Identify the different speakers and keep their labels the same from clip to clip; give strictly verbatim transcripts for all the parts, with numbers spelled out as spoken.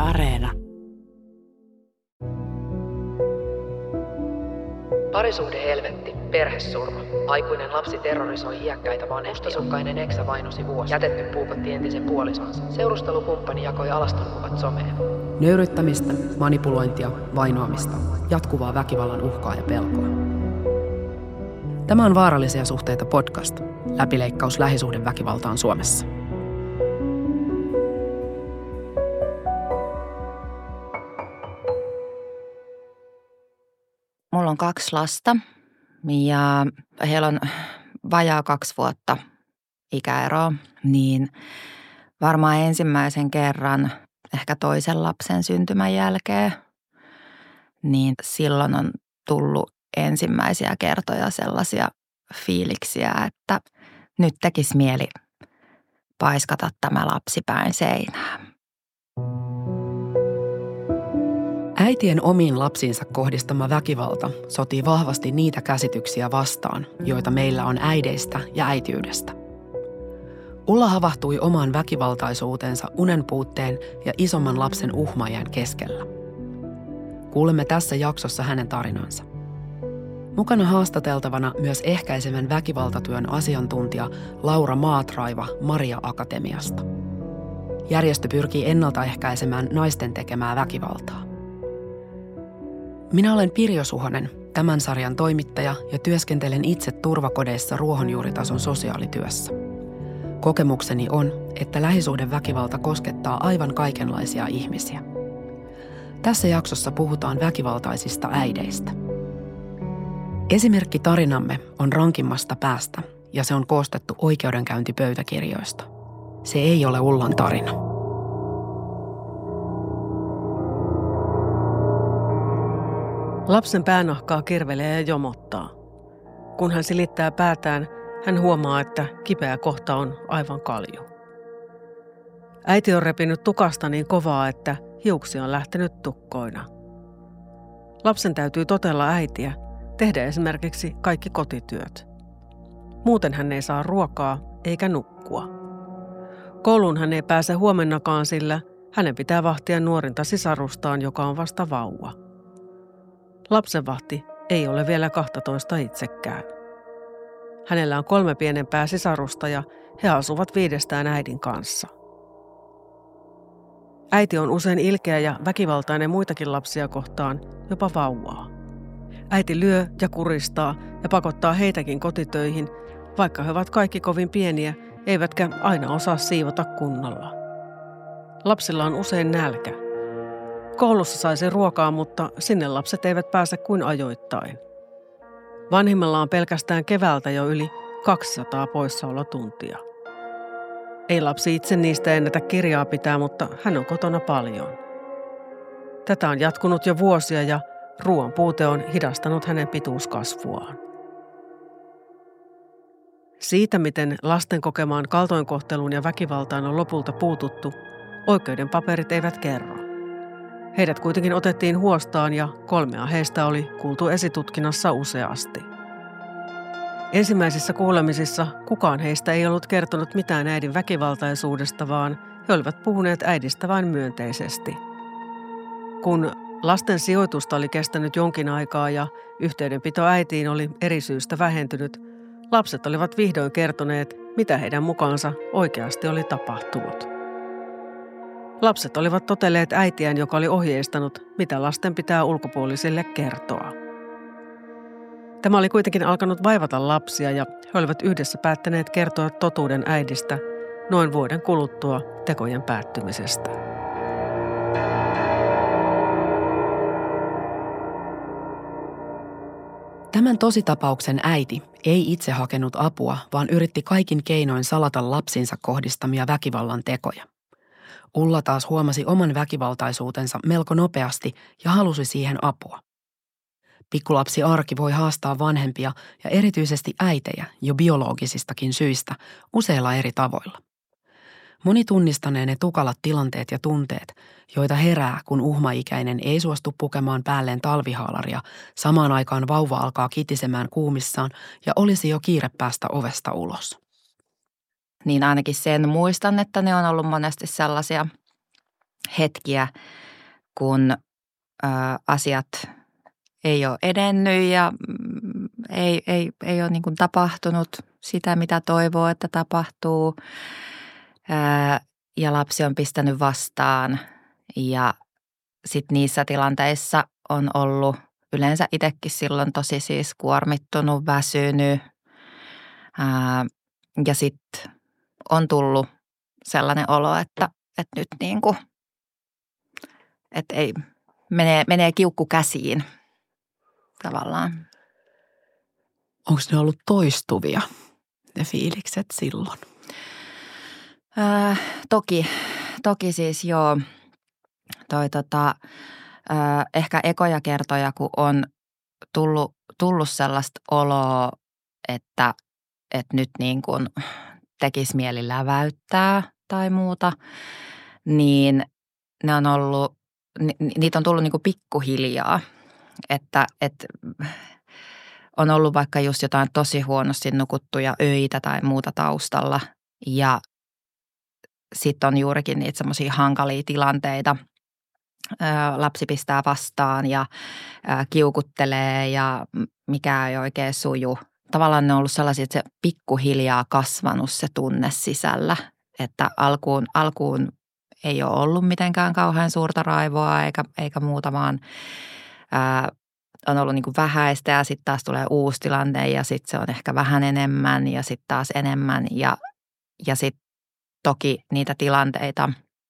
Speaker 1: Areena.
Speaker 2: Parisuhde helvetti, perhesurma. Aikuinen lapsi terrorisoi iäkkäitä vanhempia. Mustasukkainen eksä vainosi vuosi. Jätetty puukotti entisen puolisonsa. Seurustelukumppani jakoi alastonkuvat someen.
Speaker 3: Nöyryttämistä, manipulointia, vainoamista, jatkuvaa väkivallan uhkaa ja pelkoa. Tämä on Vaarallisia suhteita podcast, läpileikkaus lähisuhdeväkivaltaan Suomessa.
Speaker 4: Mulla on kaksi lasta ja heillä on vajaa kaksi vuotta ikäeroa, niin varmaan ensimmäisen kerran, ehkä toisen lapsen syntymän jälkeen, niin silloin on tullut ensimmäisiä kertoja sellaisia fiiliksiä, että nyt tekisi mieli paiskata tämä lapsi päin seinään.
Speaker 3: Äitien omiin lapsiinsa kohdistama väkivalta sotii vahvasti niitä käsityksiä vastaan, joita meillä on äideistä ja äitiydestä. Ulla havahtui omaan väkivaltaisuutensa unen puutteen ja isomman lapsen uhmaajan keskellä. Kuulemme tässä jaksossa hänen tarinansa. Mukana haastateltavana myös ehkäisevän väkivaltatyön asiantuntija Laura Maatraiva Maria Akatemiasta. Järjestö pyrkii ennaltaehkäisemään naisten tekemää väkivaltaa. Minä olen Pirjo Suhonen, tämän sarjan toimittaja ja työskentelen itse turvakodeissa ruohonjuuritason sosiaalityössä. Kokemukseni on, että lähisuhdeväkivalta koskettaa aivan kaikenlaisia ihmisiä. Tässä jaksossa puhutaan väkivaltaisista äideistä. Esimerkki tarinamme on rankimmasta päästä ja se on koostettu oikeudenkäyntipöytäkirjoista. Se ei ole Ullan tarina.
Speaker 5: Lapsen päänahkaa kirvelee ja jomottaa. Kun hän silittää päätään, hän huomaa, että kipeä kohta on aivan kalju. Äiti on repinyt tukasta niin kovaa, että hiuksi on lähtenyt tukkoina. Lapsen täytyy totella äitiä, tehdä esimerkiksi kaikki kotityöt. Muuten hän ei saa ruokaa eikä nukkua. Kouluun hän ei pääse huomennakaan, sillä hänen pitää vahtia nuorinta sisarustaan, joka on vasta vauva. Lapsenvahti ei ole vielä kahtatoista itsekään. Hänellä on kolme pienempää sisarusta ja he asuvat viidestään äidin kanssa. Äiti on usein ilkeä ja väkivaltainen muitakin lapsia kohtaan, jopa vauvaa. Äiti lyö ja kuristaa ja pakottaa heitäkin kotitöihin, vaikka he ovat kaikki kovin pieniä, eivätkä aina osaa siivota kunnolla. Lapsilla on usein nälkä. Koulussa saisi ruokaa, mutta sinne lapset eivät pääse kuin ajoittain. Vanhimmalla on pelkästään keväältä jo yli kaksisataa poissaolotuntia. Ei lapsi itse niistä ennätä kirjaa pitää, mutta hän on kotona paljon. Tätä on jatkunut jo vuosia ja ruoan puute on hidastanut hänen pituuskasvuaan. Siitä, miten lasten kokemaan kaltoinkohteluun ja väkivaltaan on lopulta puututtu, oikeuden paperit eivät kerro. Heidät kuitenkin otettiin huostaan ja kolmea heistä oli kuultu esitutkinnassa useasti. Ensimmäisissä kuulemisissa kukaan heistä ei ollut kertonut mitään äidin väkivaltaisuudesta, vaan he olivat puhuneet äidistä vain myönteisesti. Kun lasten sijoitusta oli kestänyt jonkin aikaa ja yhteydenpito äitiin oli eri syystä vähentynyt, lapset olivat vihdoin kertoneet, mitä heidän mukaansa oikeasti oli tapahtunut. Lapset olivat totelleet äitiään, joka oli ohjeistanut, mitä lasten pitää ulkopuolisille kertoa. Tämä oli kuitenkin alkanut vaivata lapsia ja he olivat yhdessä päättäneet kertoa totuuden äidistä noin vuoden kuluttua tekojen päättymisestä.
Speaker 3: Tämän tositapauksen äiti ei itse hakenut apua, vaan yritti kaikin keinoin salata lapsinsa kohdistamia väkivallan tekoja. Ulla taas huomasi oman väkivaltaisuutensa melko nopeasti ja halusi siihen apua. Pikkulapsi arki voi haastaa vanhempia ja erityisesti äitejä jo biologisistakin syistä useilla eri tavoilla. Moni tunnistanee ne tukalat tilanteet ja tunteet, joita herää, kun uhmaikäinen ei suostu pukemaan päälleen talvihaalaria, samaan aikaan vauva alkaa kitisemään kuumissaan ja olisi jo kiire päästä ovesta ulos.
Speaker 4: Niin ainakin sen muistan, että ne on ollut monesti sellaisia hetkiä, kun ö, asiat ei ole edennyt ja ei, ei, ei ole niin kuin tapahtunut sitä, mitä toivoo, että tapahtuu. Ö, ja lapsi on pistänyt vastaan ja sitten niissä tilanteissa on ollut yleensä itsekin silloin tosi siis kuormittunut, väsynyt ää, ja sitten on tullut sellainen olo, että, että nyt niin kuin, että ei, menee, menee kiukku käsiin tavallaan.
Speaker 3: Onko ne ollut toistuvia, ne fiilikset silloin?
Speaker 4: Ää, toki, toki siis joo. Toi tota, äh, ehkä ekoja kertoja, kun on tullut, tullut sellaista oloa, että, että nyt niin kuin tekisi mieli läväyttää tai muuta, niin ne on ollut, ni, niitä on tullut niin kuin pikkuhiljaa, että, että on ollut vaikka just jotain tosi huonosti nukuttuja öitä tai muuta taustalla ja sitten on juurikin niitä semmoisia hankalia tilanteita. Lapsi pistää vastaan ja kiukuttelee ja mikä ei oikein suju. Tavallaan ne on ollut sellaisia, että se pikkuhiljaa kasvanut se tunne sisällä, että alkuun, alkuun ei ole ollut mitenkään kauhean suurta raivoa eikä, eikä muuta, vaan ää, on ollut niin kuin vähäistä ja sitten taas tulee uusi tilanne ja sitten se on ehkä vähän enemmän ja sitten taas enemmän ja, ja sitten toki niitä tilanteita,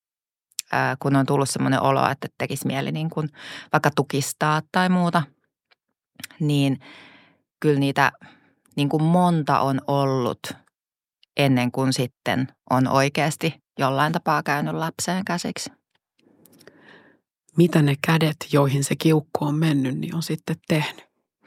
Speaker 4: kun on tullut semmoinen olo, että tekisi mieli niin kuin vaikka tukistaa tai muuta, niin kyllä niitä niin kuin monta on ollut ennen kuin sitten on oikeasti jollain tapaa käynyt lapseen käsiksi.
Speaker 3: Mitä ne kädet, joihin se kiukku on mennyt, niin on sitten tehnyt?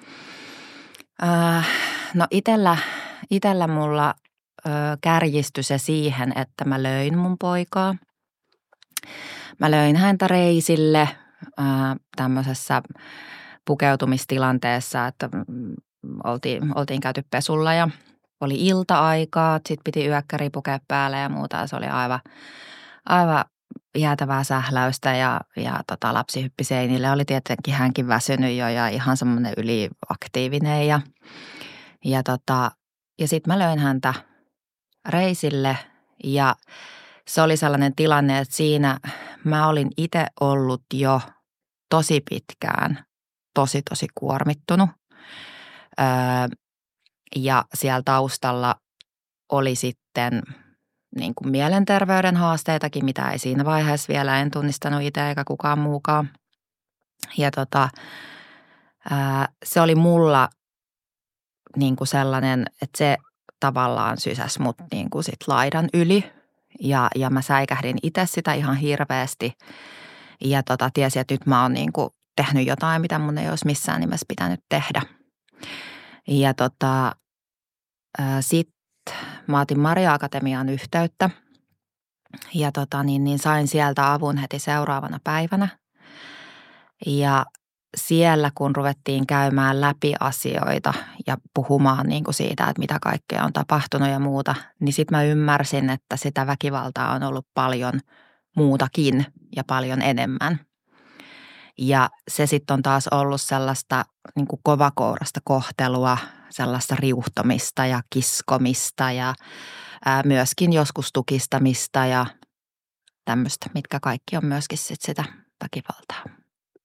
Speaker 4: Äh, no itellä, itellä mulla ö, kärjistyi se siihen, että mä löin mun poikaa. Mä löin häntä reisille ää, tämmöisessä pukeutumistilanteessa, että oltiin, oltiin käyty pesulla ja oli ilta-aikaa. Sitten piti yökkäri pukea päälle ja muuta ja se oli aivan, aivan jäätävää sähläystä ja, ja tota, lapsi hyppi seinille. Oli tietenkin hänkin väsynyt jo ja ihan semmoinen yliaktiivinen ja, ja, tota, ja sitten mä löin häntä reisille ja se oli sellainen tilanne, että siinä mä olin itse ollut jo tosi pitkään tosi tosi kuormittunut öö, ja siellä taustalla oli sitten niin kuin mielenterveyden haasteitakin, mitä ei siinä vaiheessa vielä en tunnistanut itse eikä kukaan muukaan. Ja tota, öö, se oli mulla niin kuin sellainen, että se tavallaan sysäsi mut niin kuin sit laidan yli. Ja, ja mä säikähdin itse sitä ihan hirveästi ja tota, tiesin, että nyt mä oon niin kuin tehnyt jotain, mitä mun ei olisi missään nimessä pitänyt tehdä. Ja tota, sitten mä otin Maria Akatemiaan yhteyttä ja tota, niin, niin sain sieltä avun heti seuraavana päivänä. Ja siellä, kun ruvettiin käymään läpi asioita ja puhumaan niin kuin siitä, että mitä kaikkea on tapahtunut ja muuta, niin sitten mä ymmärsin, että sitä väkivaltaa on ollut paljon muutakin ja paljon enemmän. Ja se sitten on taas ollut sellaista niin kuin kovakourasta kohtelua, sellaista riuhtomista ja kiskomista ja ää, myöskin joskus tukistamista ja tämmöistä, mitkä kaikki on myöskin sit sitä väkivaltaa.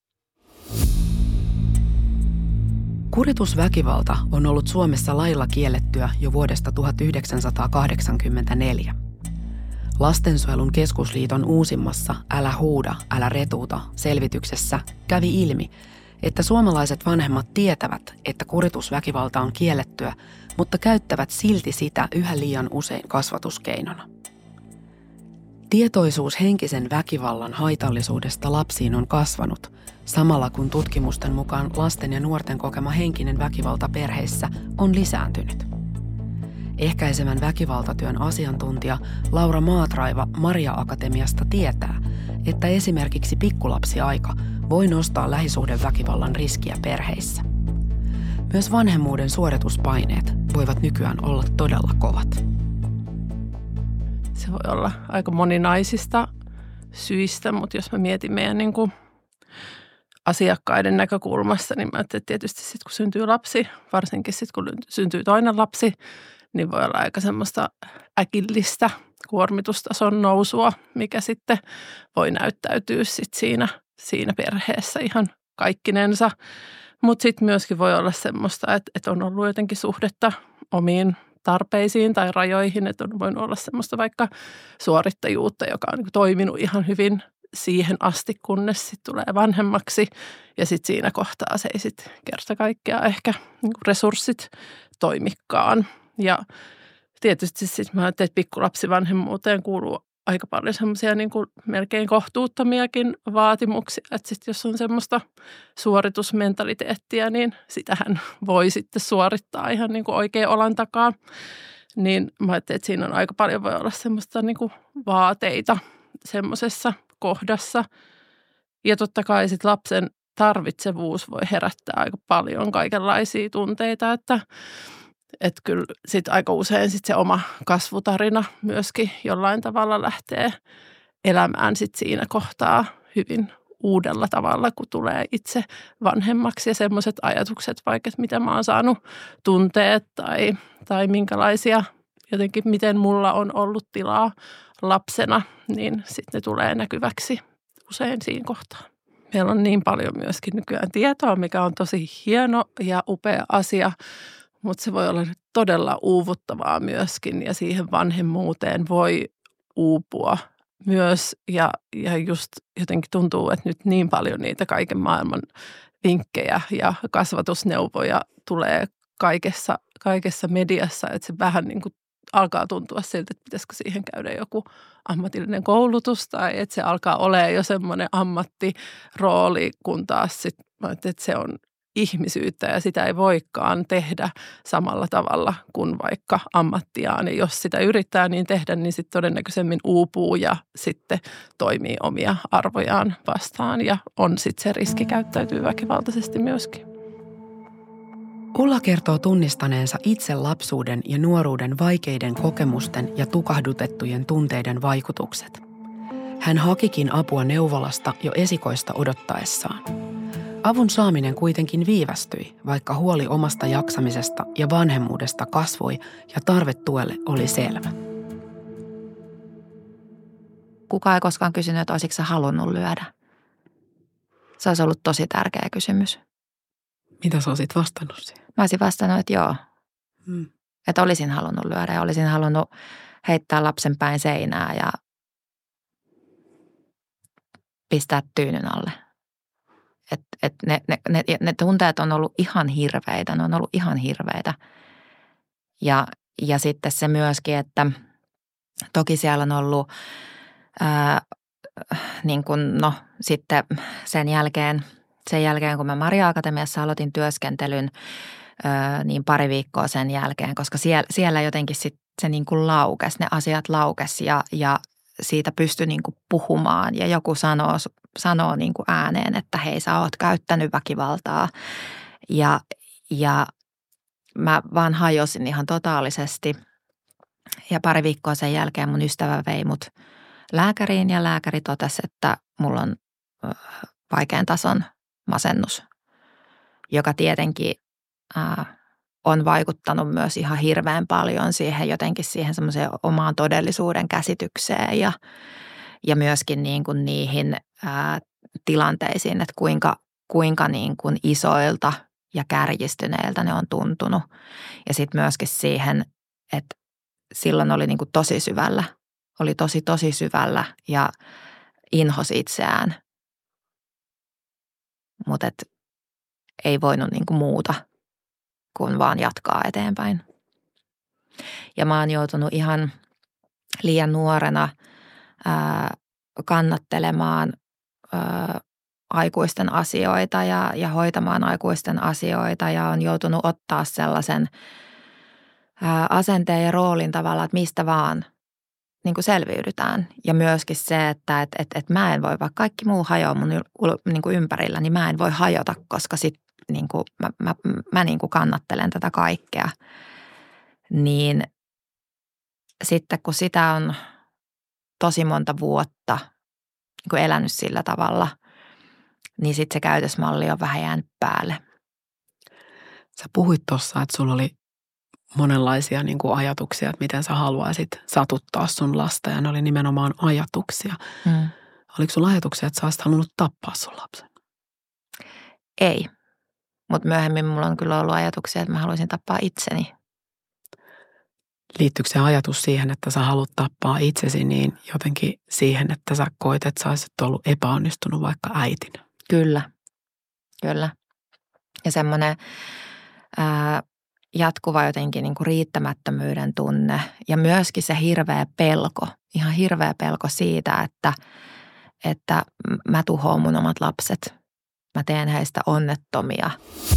Speaker 3: Kuritusväkivalta on ollut Suomessa lailla kiellettyä jo vuodesta tuhatyhdeksänsataakahdeksankymmentäneljä. Lastensuojelun keskusliiton uusimmassa Älä huuda, älä retuuta -selvityksessä kävi ilmi, että suomalaiset vanhemmat tietävät, että kuritusväkivalta on kiellettyä, mutta käyttävät silti sitä yhä liian usein kasvatuskeinona. Tietoisuus henkisen väkivallan haitallisuudesta lapsiin on kasvanut, samalla kun tutkimusten mukaan lasten ja nuorten kokema henkinen väkivalta perheissä on lisääntynyt. Ehkäisevän väkivaltatyön asiantuntija Laura Maatraiva Maria Akatemiasta tietää, että esimerkiksi pikkulapsiaika voi nostaa lähisuhdeväkivallan riskiä perheissä. Myös vanhemmuuden suorituspaineet voivat nykyään olla todella kovat.
Speaker 1: Se voi olla aika moninaisista syistä, mutta jos mä mietin meidän niin kuin asiakkaiden näkökulmasta, niin mä ajattelin, että tietysti sitten kun syntyy lapsi, varsinkin sitten kun syntyy toinen lapsi, niin voi olla aika semmoista äkillistä kuormitustason nousua, mikä sitten voi näyttäytyä sit siinä, siinä perheessä ihan kaikkinensa. Mutta sitten myöskin voi olla semmoista, että, että on ollut jotenkin suhdetta omiin tarpeisiin tai rajoihin, että on voinut olla semmoista vaikka suorittajuutta, joka on niin toiminut ihan hyvin siihen asti, kunnes sitten tulee vanhemmaksi ja sitten siinä kohtaa se ei sitten kerta kaikkiaan ehkä niin resurssit toimikaan. Ja tietysti sitten mä ajattelin, että pikkulapsivanhemmuuteen kuuluu aika paljon semmoisia niin kuin melkein kohtuuttomiakin vaatimuksia, että sitten jos on semmoista suoritusmentaliteettia, niin sitähän voi sitten suorittaa ihan niin kuin oikein olan takaa. Niin mä ajattelin, että siinä on aika paljon voi olla semmoista niin kuin vaateita semmoisessa kohdassa. Ja totta kai sitten lapsen tarvitsevuus voi herättää aika paljon kaikenlaisia tunteita, että Että kyllä sitten aika usein sit se oma kasvutarina myöskin jollain tavalla lähtee elämään sit siinä kohtaa hyvin uudella tavalla, kun tulee itse vanhemmaksi ja semmoiset ajatukset vaikka, että mitä mä oon saanut tunteet tai, tai minkälaisia jotenkin, miten mulla on ollut tilaa lapsena, niin sitten ne tulee näkyväksi usein siinä kohtaa. Meillä on niin paljon myöskin nykyään tietoa, mikä on tosi hieno ja upea asia, mutta se voi olla todella uuvuttavaa myöskin ja siihen vanhemmuuteen voi uupua myös. Ja, ja just jotenkin tuntuu, että nyt niin paljon niitä kaiken maailman vinkkejä ja kasvatusneuvoja tulee kaikessa, kaikessa mediassa, että se vähän niin kuin alkaa tuntua siltä, että pitäisikö siihen käydä joku ammatillinen koulutus tai että se alkaa olemaan jo semmoinen ammattirooli, kun taas sitten, että se on ihmisyyttä ja sitä ei voikaan tehdä samalla tavalla kuin vaikka ammattiaan. Ja jos sitä yrittää niin tehdä, niin sitten todennäköisemmin uupuu ja sitten toimii omia arvojaan vastaan ja on sitten se riski käyttäytyy väkivaltaisesti myöskin.
Speaker 3: Ulla kertoo tunnistaneensa itse lapsuuden ja nuoruuden vaikeiden kokemusten ja tukahdutettujen tunteiden vaikutukset. Hän hakikin apua neuvolasta jo esikoista odottaessaan. Avun saaminen kuitenkin viivästyi, vaikka huoli omasta jaksamisesta ja vanhemmuudesta kasvoi ja tarve tuelle oli selvä.
Speaker 4: Kukaan ei koskaan kysynyt, että olisitko sä halunnut lyödä. Se olisi ollut tosi tärkeä kysymys.
Speaker 3: Mitä sä olisit vastannut siihen?
Speaker 4: Mä olisin vastannut, että joo.
Speaker 3: Hmm.
Speaker 4: Että olisin halunnut lyödä ja olisin halunnut heittää lapsen päin seinää ja pistää tyynyn alle. Että et ne, ne, ne, ne tunteet on ollut ihan hirveitä, ne on ollut ihan hirveitä. Ja, ja sitten se myöskin, että toki siellä on ollut ää, niin kuin, no sitten sen jälkeen, sen jälkeen kun mä Maria Akatemiassa aloitin työskentelyn, ää, niin pari viikkoa sen jälkeen, koska siellä, siellä jotenkin sit se niin kuin laukesi, ne asiat laukesi ja, ja siitä pystyi niin kuin puhumaan ja joku sanoo, sanoo niin kuin ääneen, että hei sä oot käyttänyt väkivaltaa ja, ja mä vaan hajosin ihan totaalisesti ja pari viikkoa sen jälkeen mun ystävä vei mut lääkäriin ja lääkäri totesi, että mulla on vaikean tason masennus, joka tietenkin ää, on vaikuttanut myös ihan hirveän paljon siihen jotenkin siihen semmoiseen omaan todellisuuden käsitykseen ja, ja myöskin niin kuin niihin ää, tilanteisiin, että kuinka, kuinka niin kuin isoilta ja kärjistyneiltä ne on tuntunut. Ja sitten myöskin siihen, että silloin oli niin kuin tosi syvällä, oli tosi tosi syvällä ja inhosi itseään, mutta ei voinut niin kuin muuta kun vaan jatkaa eteenpäin. Ja mä oon joutunut ihan liian nuorena ää, kannattelemaan ää, aikuisten asioita ja, ja hoitamaan aikuisten asioita ja on joutunut ottaa sellaisen ää, asenteen ja roolin tavalla, että mistä vaan niin kuin selviydytään. Ja myöskin se, että et, et, et mä en voi, vaikka kaikki muu hajoaa mun niin kuin ympärillä, niin mä en voi hajota, koska sit niin kuin mä, mä, mä niin kuin kannattelen tätä kaikkea. Niin sitten kun sitä on tosi monta vuotta niin kuin elänyt sillä tavalla, niin sitten se käytösmalli on vähän jäänyt päälle.
Speaker 3: Sä puhuit tuossa, että sulla oli monenlaisia niin kuin ajatuksia, että miten sä haluaisit satuttaa sun lasta, ja ne oli nimenomaan ajatuksia.
Speaker 4: Mm.
Speaker 3: Oliko sulla ajatuksia, että sä olisit halunnut tappaa sun lapsen?
Speaker 4: Ei, mutta myöhemmin mulla on kyllä ollut ajatuksia, että mä haluaisin tappaa itseni.
Speaker 3: Liittyykö se ajatus siihen, että sä haluat tappaa itsesi, niin jotenkin siihen, että sä koet, että sä olisit ollut epäonnistunut vaikka äitinä?
Speaker 4: Kyllä, kyllä. Ja semmoinen ää, jatkuva jotenkin niin kuin riittämättömyyden tunne ja myöskin se hirveä pelko, ihan hirveä pelko siitä, että, että mä tuhoan mun omat lapset. Mä teen heistä onnettomia.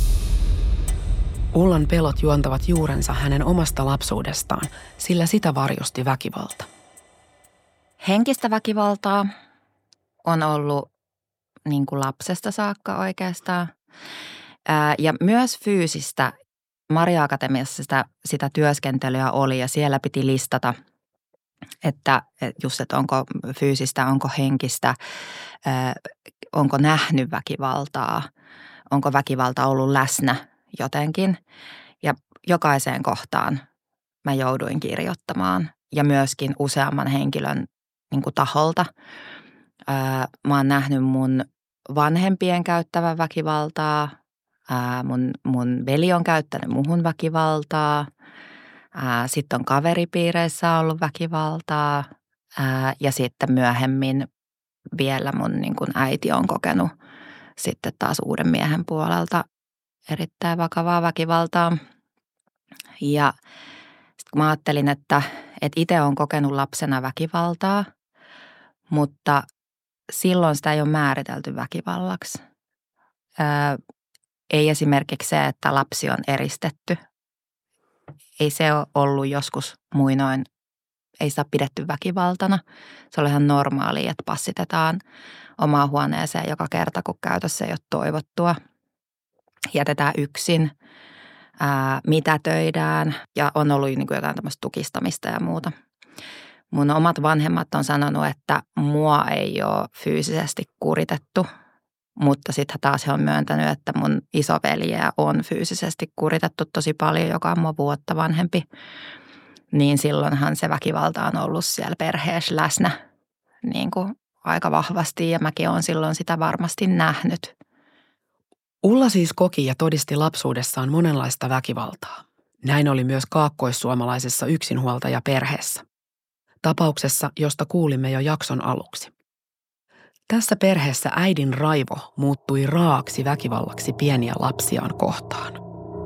Speaker 3: Ullan pelot juontavat juurensa hänen omasta lapsuudestaan, sillä sitä varjosti väkivalta.
Speaker 4: Henkistä väkivaltaa on ollut niin kuin lapsesta saakka oikeastaan. Ää, ja myös fyysistä. Maria Akatemiassa sitä, sitä työskentelyä oli ja siellä piti listata, että just, että onko fyysistä, onko henkistä, ää, onko nähnyt väkivaltaa, onko väkivalta ollut läsnä jotenkin. Ja jokaiseen kohtaan mä jouduin kirjoittamaan ja myöskin useamman henkilön niin kuin taholta. Ää, mä oon nähnyt mun vanhempien käyttävän väkivaltaa. Ää, mun, mun veli on käyttänyt muhun väkivaltaa. Sitten on kaveripiireissä ollut väkivaltaa. Ää, ja sitten myöhemmin vielä mun niin kun äiti on kokenut sitten taas uuden miehen puolelta erittäin vakavaa väkivaltaa. Ja sitten kun mä ajattelin, että, että itse olen kokenut lapsena väkivaltaa, mutta silloin sitä ei ole määritelty väkivallaksi. Ää, Ei esimerkiksi se, että lapsi on eristetty. Ei se ole ollut joskus muinoin, ei sitä pidetty väkivaltana. Se oli ihan normaalia, että passitetaan omaan huoneeseen joka kerta, kun käytössä ei ole toivottua. Jätetään yksin, ää, mitätöidään ja on ollut niin kuin jotain tämmöistä tukistamista ja muuta. Mun omat vanhemmat on sanonut, että mua ei ole fyysisesti kuritettu. Mutta sitten taas he on myöntänyt, että mun isoveljeä on fyysisesti kuritettu tosi paljon, joka on mua vuotta vanhempi. Niin silloinhan se väkivalta on ollut siellä perheessä läsnä niin kuin aika vahvasti ja mäkin olen silloin sitä varmasti nähnyt.
Speaker 3: Ulla siis koki ja todisti lapsuudessaan monenlaista väkivaltaa. Näin oli myös kaakkoissuomalaisessa yksinhuoltajaperheessä. Tapauksessa, josta kuulimme jo jakson aluksi. Tässä perheessä äidin raivo muuttui raaksi väkivallaksi pieniä lapsiaan kohtaan.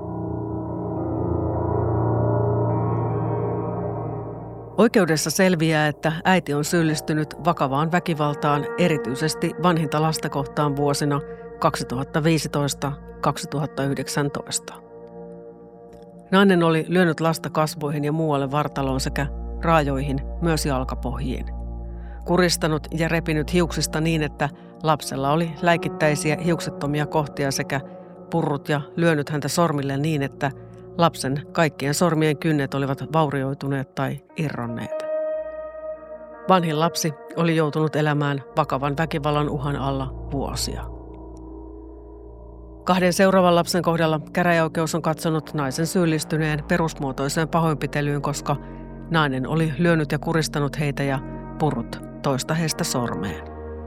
Speaker 5: Oikeudessa selviää, että äiti on syyllistynyt vakavaan väkivaltaan erityisesti vanhinta lasta kohtaan vuosina kaksituhattaviisitoista kaksituhattayhdeksäntoista. Nainen oli lyönyt lasta kasvoihin ja muualle vartaloon sekä raajoihin, myös jalkapohjiin. Kuristanut ja repinyt hiuksista niin, että lapsella oli läikittäisiä hiuksettomia kohtia sekä purrut ja lyönyt häntä sormille niin, että lapsen kaikkien sormien kynnet olivat vaurioituneet tai irronneet. Vanhin lapsi oli joutunut elämään vakavan väkivallan uhan alla vuosia. Kahden seuraavan lapsen kohdalla käräjäoikeus on katsonut naisen syyllistyneen perusmuotoiseen pahoinpitelyyn, koska nainen oli lyönyt ja kuristanut heitä ja purrut toista heistä sormeen.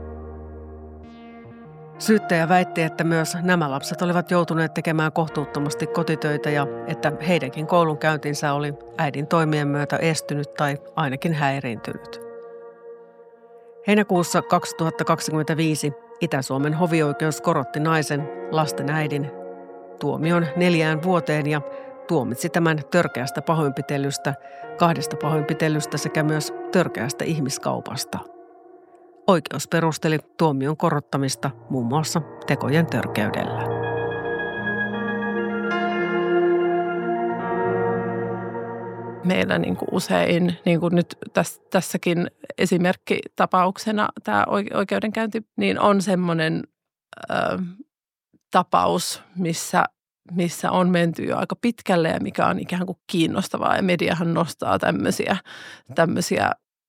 Speaker 5: Syyttäjä väitti, että myös nämä lapset olivat joutuneet tekemään kohtuuttomasti kotitöitä ja että heidänkin koulunkäyntinsä oli äidin toimien myötä estynyt tai ainakin häiriintynyt. Heinäkuussa kaksituhattakaksikymmentäviisi Itä-Suomen hovioikeus korotti naisen lasten äidin tuomion neljään vuoteen ja tuomitsi tämän törkeästä pahoinpitelystä, kahdesta pahoinpitelystä sekä myös törkeästä ihmiskaupasta. Oikeus perusteli tuomion korottamista muun muassa tekojen törkeydellä.
Speaker 1: Meillä niin kuin usein, niin kuin nyt täs, tässäkin esimerkkitapauksena tämä oikeudenkäynti, niin on semmoinen ö, tapaus, missä, missä on menty jo aika pitkälle ja mikä on ikään kuin kiinnostavaa. Ja mediahan nostaa tämmöisiä, tämmöisiä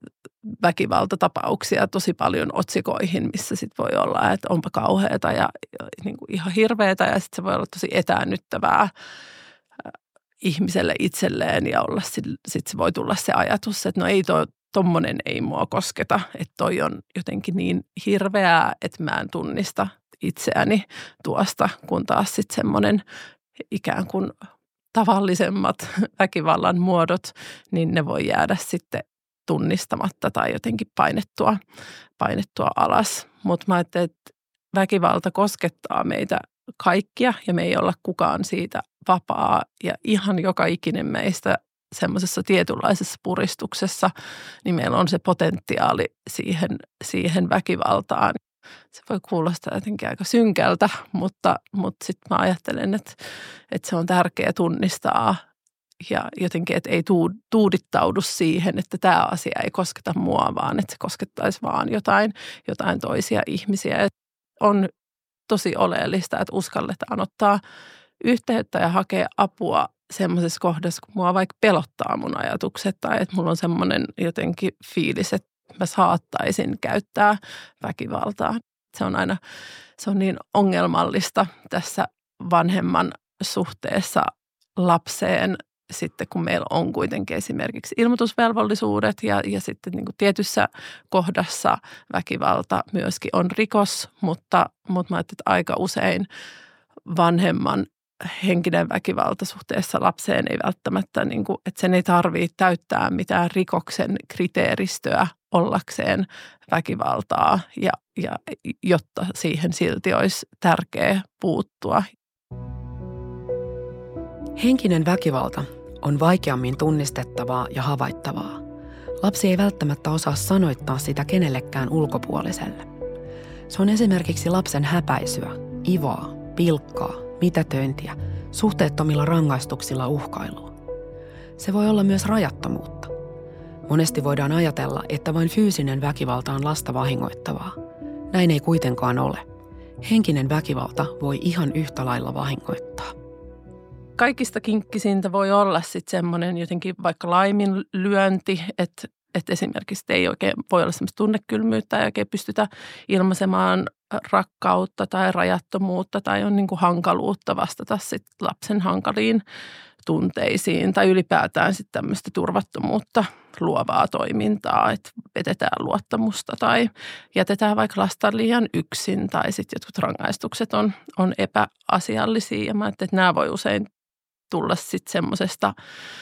Speaker 1: väkivaltatapauksia tosi paljon otsikoihin, missä sitten voi olla, että onpa kauheata ja, ja niin kuin ihan hirveätä ja sitten se voi olla tosi etäännyttävää ihmiselle itselleen ja olla sitten sit se voi tulla se ajatus, että no ei toi, tommonen ei mua kosketa, että toi on jotenkin niin hirveää, että mä en tunnista itseäni tuosta, kun taas sitten semmoinen ikään kuin tavallisemmat väkivallan muodot, niin ne voi jäädä sitten tunnistamatta tai jotenkin painettua, painettua alas. Mutta mä ajattelin, että väkivalta koskettaa meitä kaikkia ja me ei olla kukaan siitä vapaa ja ihan joka ikinen meistä semmoisessa tietynlaisessa puristuksessa, niin meillä on se potentiaali siihen, siihen väkivaltaan. Se voi kuulostaa jotenkin aika synkältä, mutta, mutta sitten mä ajattelen, että, että se on tärkeää tunnistaa ja jotenkin, että ei tuudittaudu siihen, että tämä asia ei kosketa mua, vaan että se koskettaisi vaan jotain, jotain toisia ihmisiä. On tosi oleellista, että uskalletaan ottaa yhteyttä ja hakea apua semmoisessa kohdassa, kun mua vaikka pelottaa mun ajatukset tai että mulla on semmoinen jotenkin fiilis, että mä saattaisin käyttää väkivaltaa. Se on aina, se on niin ongelmallista tässä vanhemman suhteessa lapseen, sitten kun meillä on kuitenkin esimerkiksi ilmoitusvelvollisuudet ja, ja sitten niin kuin tietyssä kohdassa väkivalta myöskin on rikos, mutta, mutta mä ajattelin, että aika usein vanhemman henkinen väkivalta suhteessa lapseen ei välttämättä, niin kuin, että sen ei tarvitse täyttää mitään rikoksen kriteeristöä ollakseen väkivaltaa, ja, ja jotta siihen silti olisi tärkeää puuttua.
Speaker 3: Henkinen väkivalta on vaikeammin tunnistettavaa ja havaittavaa. Lapsi ei välttämättä osaa sanoittaa sitä kenellekään ulkopuoliselle. Se on esimerkiksi lapsen häpäisyä, ivoa, pilkkaa, mitätöintiä, suhteettomilla rangaistuksilla uhkailua. Se voi olla myös rajattomuutta. Monesti voidaan ajatella, että vain fyysinen väkivalta on lasta vahingoittavaa. Näin ei kuitenkaan ole. Henkinen väkivalta voi ihan yhtä lailla vahingoittaa.
Speaker 1: Kaikista kinkkisintä voi olla sitten semmoinen jotenkin vaikka laiminlyönti, että, että esimerkiksi ei oikein voi olla semmoista tunnekylmyyttä ja oikein pystytä ilmaisemaan rakkautta tai rajattomuutta tai on niin kuin hankaluutta vastata sitten lapsen hankaliin tunteisiin tai ylipäätään sitten tämmöistä turvattomuutta luovaa toimintaa, että petetään luottamusta tai jätetään vaikka lasta liian yksin tai sitten jotkut rangaistukset on, on epäasiallisia ja mä ajattelin, että nämä voi usein tulla sitten semmoisesta,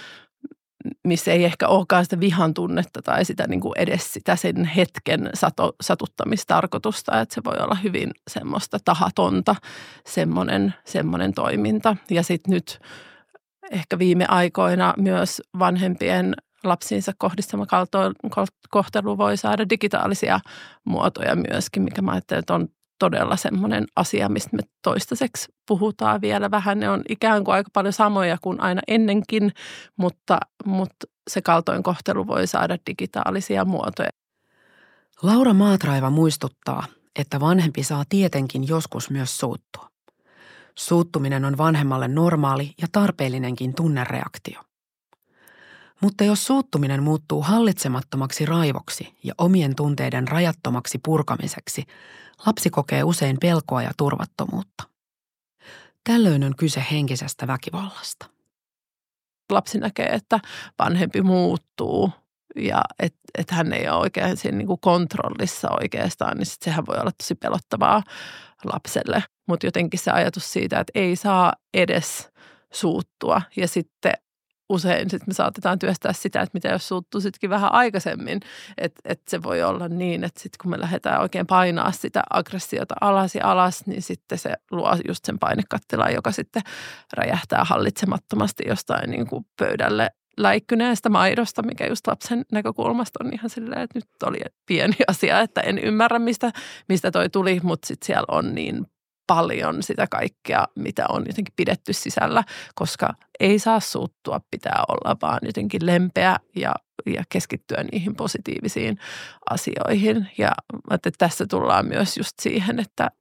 Speaker 1: missä ei ehkä olekaan sitä vihan tunnetta tai sitä niin kuin edes sitä sen hetken sato, satuttamistarkoitusta, että se voi olla hyvin semmoista tahatonta semmoinen, semmoinen toiminta. Ja sitten nyt ehkä viime aikoina myös vanhempien lapsiinsa kohdistama kohtelu voi saada digitaalisia muotoja myöskin, mikä mä ajattelen, että on todella semmoinen asia, mistä me toistaiseksi puhutaan vielä vähän. Ne on ikään kuin aika paljon samoja kuin aina ennenkin, mutta, mutta se kaltoinkohtelu voi saada digitaalisia muotoja.
Speaker 3: Laura Maatraiva muistuttaa, että vanhempi saa tietenkin joskus myös suuttua. Suuttuminen on vanhemmalle normaali ja tarpeellinenkin tunnereaktio. Mutta jos suuttuminen muuttuu hallitsemattomaksi raivoksi ja omien tunteiden rajattomaksi purkamiseksi, lapsi kokee usein pelkoa ja turvattomuutta. Tällöin on kyse henkisestä väkivallasta.
Speaker 1: Lapsi näkee, että vanhempi muuttuu ja että et hän ei ole oikein siinä niinku kontrollissa oikeastaan, niin sit sehän voi olla tosi pelottavaa lapselle. Mutta jotenkin se ajatus siitä, että ei saa edes suuttua ja sitten usein sit me saatetaan työstää sitä, että mitä jos suuttuu sittenkin vähän aikaisemmin, että et se voi olla niin, että sitten kun me lähdetään oikein painaa sitä aggressiota alas ja alas, niin sitten se luo just sen painekattilan, joka sitten räjähtää hallitsemattomasti jostain niin kuin pöydälle läikkyneestä maidosta, mikä just lapsen näkökulmasta on ihan silleen, että nyt oli pieni asia, että en ymmärrä, mistä, mistä toi tuli, mutta sitten siellä on niin paljon sitä kaikkea, mitä on jotenkin pidetty sisällä, koska ei saa suuttua, pitää olla vaan jotenkin lempeä ja, ja keskittyä niihin positiivisiin asioihin. Ja että tässä tullaan myös just siihen, että, että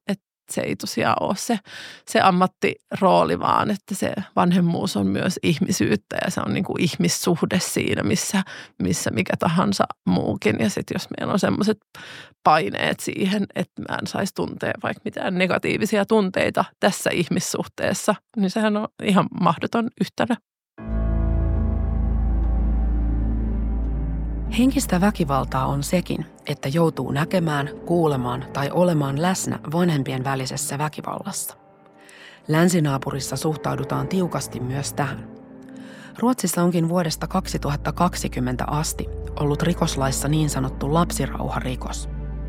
Speaker 1: se ei tosiaan ole se, se ammattirooli, vaan että se vanhemmuus on myös ihmisyyttä ja se on niin kuin ihmissuhde siinä, missä, missä mikä tahansa muukin. Ja sitten jos meillä on sellaiset paineet siihen, että mä en saisi tuntea vaikka mitään negatiivisia tunteita tässä ihmissuhteessa, niin sehän on ihan mahdoton yhtälö.
Speaker 3: Henkistä väkivaltaa on sekin, että joutuu näkemään, kuulemaan tai olemaan läsnä vanhempien välisessä väkivallassa. Länsinaapurissa suhtaudutaan tiukasti myös tähän. Ruotsissa onkin vuodesta kaksituhattakaksikymmentä asti ollut rikoslaissa niin sanottu lapsirauharikos.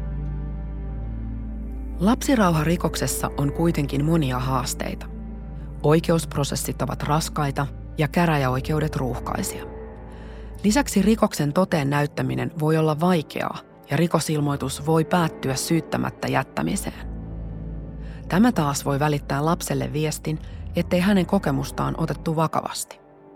Speaker 3: Lapsirauharikoksessa on kuitenkin monia haasteita. Oikeusprosessit ovat raskaita ja käräjäoikeudet ruuhkaisia. Lisäksi rikoksen toteen näyttäminen voi olla vaikeaa ja rikosilmoitus voi päättyä syyttämättä jättämiseen. Tämä taas voi välittää lapselle viestin, ettei hänen kokemustaan otettu vakavasti.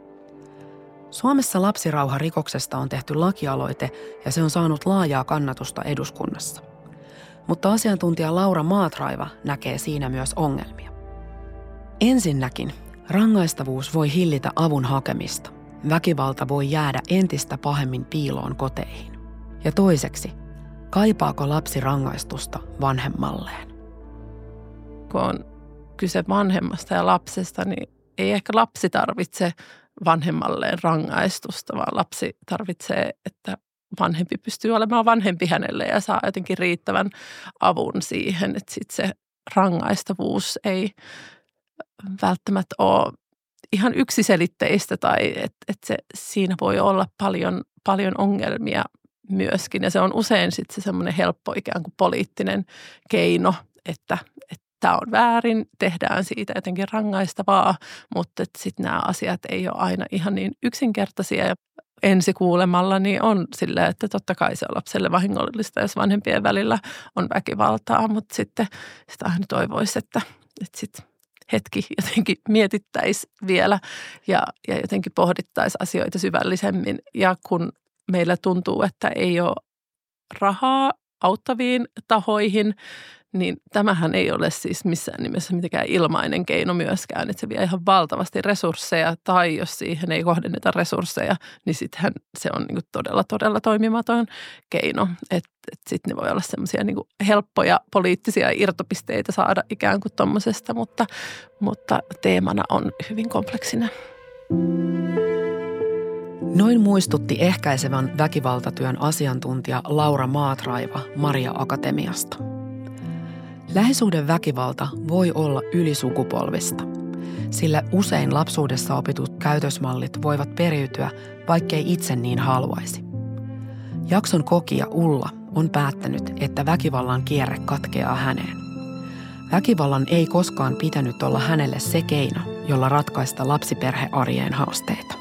Speaker 3: Suomessa lapsirauharikoksesta on tehty lakialoite ja se on saanut laajaa kannatusta eduskunnassa. Mutta asiantuntija Laura Maatraiva näkee siinä myös ongelmia. Ensinnäkin rangaistavuus voi hillitä avun hakemista. Väkivalta voi jäädä entistä pahemmin piiloon koteihin. Ja toiseksi, kaipaako lapsi rangaistusta vanhemmalleen?
Speaker 1: Kun on kyse vanhemmasta ja lapsesta, niin ei ehkä lapsi tarvitse vanhemmalleen rangaistusta, vaan lapsi tarvitsee, että vanhempi pystyy olemaan vanhempi hänelle ja saa jotenkin riittävän avun siihen, että sitten se rangaistavuus ei välttämättä ole ihan yksiselitteistä tai että et se, siinä voi olla paljon, paljon ongelmia myöskin. Ja se on usein sitten se semmoinen helppo ikään kuin poliittinen keino, että tämä on väärin, tehdään siitä jotenkin rangaistavaa, mutta sitten nämä asiat ei ole aina ihan niin yksinkertaisia. Ja ensikuulemalla niin on silleen, että totta kai se on lapselle vahingollista, jos vanhempien välillä on väkivaltaa, mutta sitten sitä aina toivoisi, että, että sitten hetki jotenkin mietittäisiin vielä ja, ja jotenkin pohdittaisiin asioita syvällisemmin. Ja kun meillä tuntuu, että ei ole rahaa auttaviin tahoihin, niin tämähän ei ole siis missään nimessä mitenkään ilmainen keino myöskään, että se vie ihan valtavasti resursseja tai jos siihen ei kohdenneta resursseja, niin sittenhän se on niin kuin todella, todella toimimaton keino. Että et sitten ne voi olla semmoisia niin kuin helppoja poliittisia irtopisteitä saada ikään kuin tommosesta, mutta, mutta teemana on hyvin kompleksinen.
Speaker 3: Noin muistutti ehkäisevän väkivaltatyön asiantuntija Laura Maatraiva Maria Akatemiasta. Lähisuhdeväkivalta voi olla ylisukupolvista, sillä usein lapsuudessa opitut käytösmallit voivat periytyä, vaikkei itse niin haluaisi. Jakson kokija Ulla on päättänyt, että väkivallan kierre katkeaa häneen. Väkivallan ei koskaan pitänyt olla hänelle se keino, jolla ratkaista lapsiperhearjen haasteita.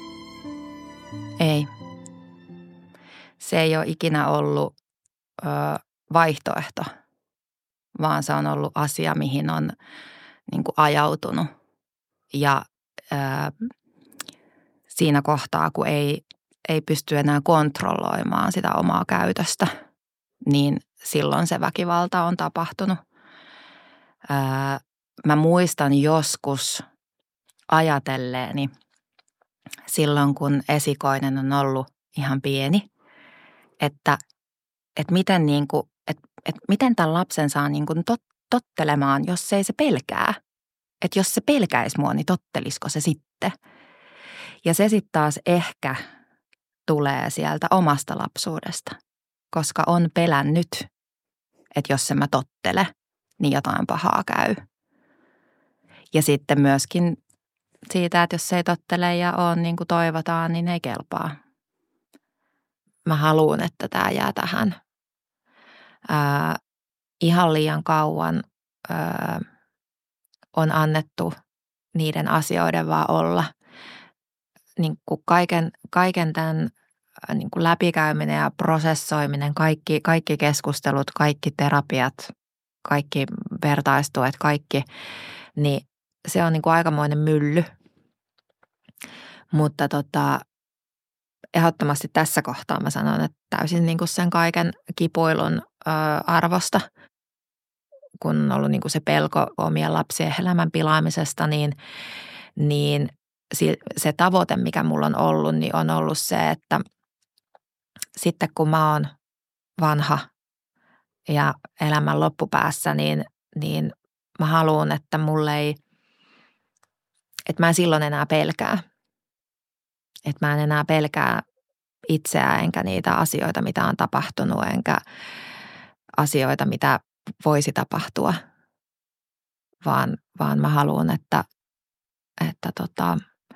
Speaker 4: Ei. Se ei ole ikinä ollut ö, vaihtoehto, vaan se on ollut asia, mihin on niin kuin ajautunut. Ja ö, siinä kohtaa, kun ei, ei pysty enää kontrolloimaan sitä omaa käytöstä, niin silloin se väkivalta on tapahtunut. Ö, mä muistan joskus ajatelleeni, silloin kun esikoinen on ollut ihan pieni, että, että, miten, niin kuin, että, että miten tämän lapsen saa niin kuin tot, tottelemaan, jos ei se pelkää. Että jos se pelkäisi mua, niin tottelisiko se sitten? Ja se sitten taas ehkä tulee sieltä omasta lapsuudesta, koska on pelännyt, että jos se mä tottele, niin jotain pahaa käy. Ja sitten myöskin siitä, että jos se ei tottele ja on niin kuin toivotaan, niin ei kelpaa. Mä haluan, että tämä jää tähän. Ää, ihan liian kauan ää, on annettu niiden asioiden vaan olla. Niin kuin kaiken, kaiken tämän niin kuin läpikäyminen ja prosessoiminen, kaikki, kaikki keskustelut, kaikki terapiat, kaikki vertaistuet, kaikki, niin se on niin kuin aikamoinen mylly, mutta tota, ehdottomasti tässä kohtaa mä sanon, että täysin niin kuin sen kaiken kipuilun ö, arvosta, kun on ollut niin kuin se pelko omien lapsien elämän pilaamisesta, niin, niin se tavoite, mikä mulla on ollut, niin on ollut se, että sitten kun mä oon vanha ja elämän loppupäässä, niin, niin mä haluan, että mulle ei, että mä en silloin enää pelkää. Että mä en enää pelkää itseä enkä niitä asioita, mitä on tapahtunut, enkä asioita, mitä voisi tapahtua, vaan, vaan mä haluan, että, että tota,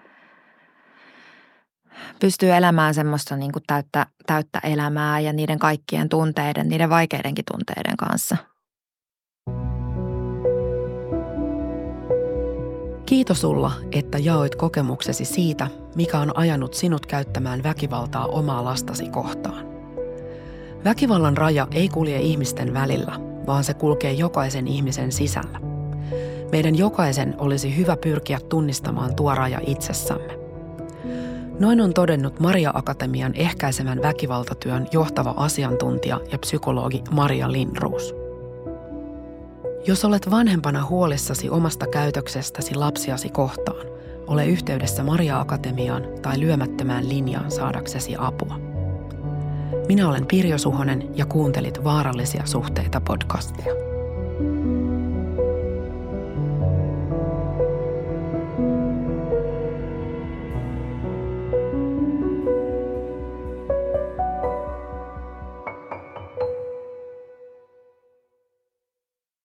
Speaker 4: pystyy elämään semmoista niin kuin täyttä, täyttä elämää ja niiden kaikkien tunteiden, niiden vaikeidenkin tunteiden kanssa.
Speaker 3: Kiitos sulla, että jaoit kokemuksesi siitä, mikä on ajanut sinut käyttämään väkivaltaa omaa lastasi kohtaan. Väkivallan raja ei kulje ihmisten välillä, vaan se kulkee jokaisen ihmisen sisällä. Meidän jokaisen olisi hyvä pyrkiä tunnistamaan tuo raja itsessämme. Noin on todennut Maria Akatemian ehkäisevän väkivaltatyön johtava asiantuntija ja psykologi Maria Lindroos. Jos olet vanhempana huolissasi omasta käytöksestäsi lapsiasi kohtaan, ole yhteydessä Maria Akatemiaan tai lyömättömään linjaan saadaksesi apua. Minä olen Pirjo Suhonen ja kuuntelit Vaarallisia suhteita podcastia.